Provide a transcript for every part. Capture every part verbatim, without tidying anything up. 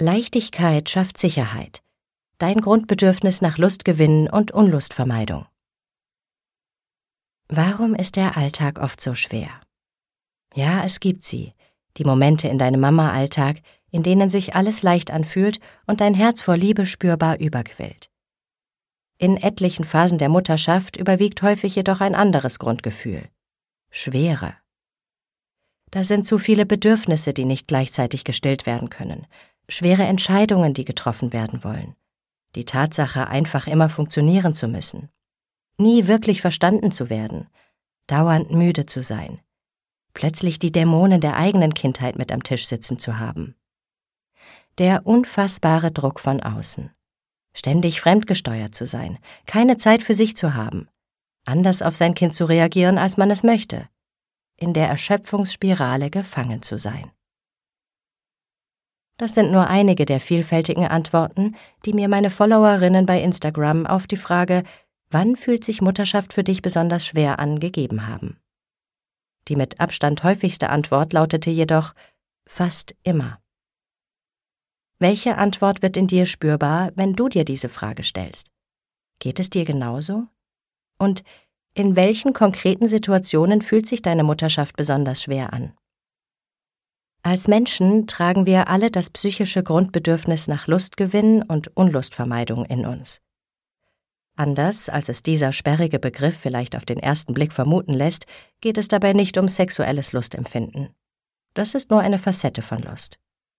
Leichtigkeit schafft Sicherheit. Dein Grundbedürfnis nach Lustgewinn und Unlustvermeidung. Warum ist der Alltag oft so schwer? Ja, es gibt sie, die Momente in deinem Mama-Alltag, in denen sich alles leicht anfühlt und dein Herz vor Liebe spürbar überquillt. In etlichen Phasen der Mutterschaft überwiegt häufig jedoch ein anderes Grundgefühl: Schwere. Da sind zu viele Bedürfnisse, die nicht gleichzeitig gestillt werden können, schwere Entscheidungen, die getroffen werden wollen, die Tatsache, einfach immer funktionieren zu müssen, nie wirklich verstanden zu werden, dauernd müde zu sein, plötzlich die Dämonen der eigenen Kindheit mit am Tisch sitzen zu haben. Der unfassbare Druck von außen, ständig fremdgesteuert zu sein, keine Zeit für sich zu haben, anders auf sein Kind zu reagieren, als man es möchte, in der Erschöpfungsspirale gefangen zu sein. Das sind nur einige der vielfältigen Antworten, die mir meine Followerinnen bei Instagram auf die Frage, wann fühlt sich Mutterschaft für dich besonders schwer an, gegeben haben. Die mit Abstand häufigste Antwort lautete jedoch: fast immer. Welche Antwort wird in dir spürbar, wenn du dir diese Frage stellst? Geht es dir genauso? Und in welchen konkreten Situationen fühlt sich deine Mutterschaft besonders schwer an? Als Menschen tragen wir alle das psychische Grundbedürfnis nach Lustgewinn und Unlustvermeidung in uns. Anders, als es dieser sperrige Begriff vielleicht auf den ersten Blick vermuten lässt, geht es dabei nicht um sexuelles Lustempfinden. Das ist nur eine Facette von Lust.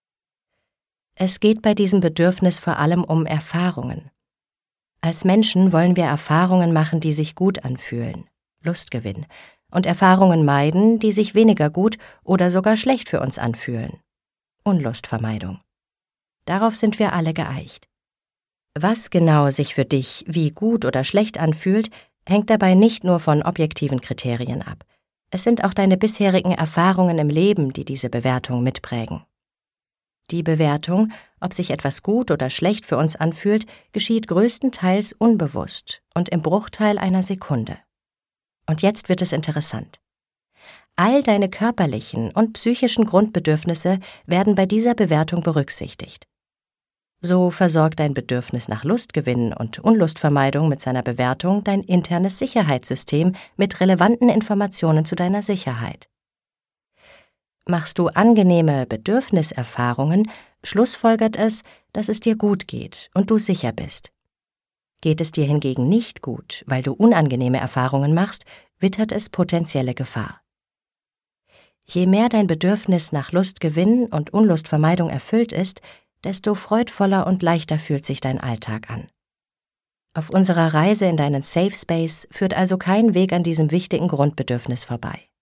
Es geht bei diesem Bedürfnis vor allem um Erfahrungen. Als Menschen wollen wir Erfahrungen machen, die sich gut anfühlen, Lustgewinn, und Erfahrungen meiden, die sich weniger gut oder sogar schlecht für uns anfühlen, Unlustvermeidung. Darauf sind wir alle geeicht. Was genau sich für dich wie gut oder schlecht anfühlt, hängt dabei nicht nur von objektiven Kriterien ab. Es sind auch deine bisherigen Erfahrungen im Leben, die diese Bewertung mitprägen. Die Bewertung, ob sich etwas gut oder schlecht für uns anfühlt, geschieht größtenteils unbewusst und im Bruchteil einer Sekunde. Und jetzt wird es interessant. All deine körperlichen und psychischen Grundbedürfnisse werden bei dieser Bewertung berücksichtigt. So versorgt dein Bedürfnis nach Lustgewinn und Unlustvermeidung mit seiner Bewertung dein internes Sicherheitssystem mit relevanten Informationen zu deiner Sicherheit. Machst du angenehme Bedürfniserfahrungen, schlussfolgert es, dass es dir gut geht und du sicher bist. Geht es dir hingegen nicht gut, weil du unangenehme Erfahrungen machst, wittert es potenzielle Gefahr. Je mehr dein Bedürfnis nach Lustgewinn und Unlustvermeidung erfüllt ist, desto freudvoller und leichter fühlt sich dein Alltag an. Auf unserer Reise in deinen Safe Space führt also kein Weg an diesem wichtigen Grundbedürfnis vorbei.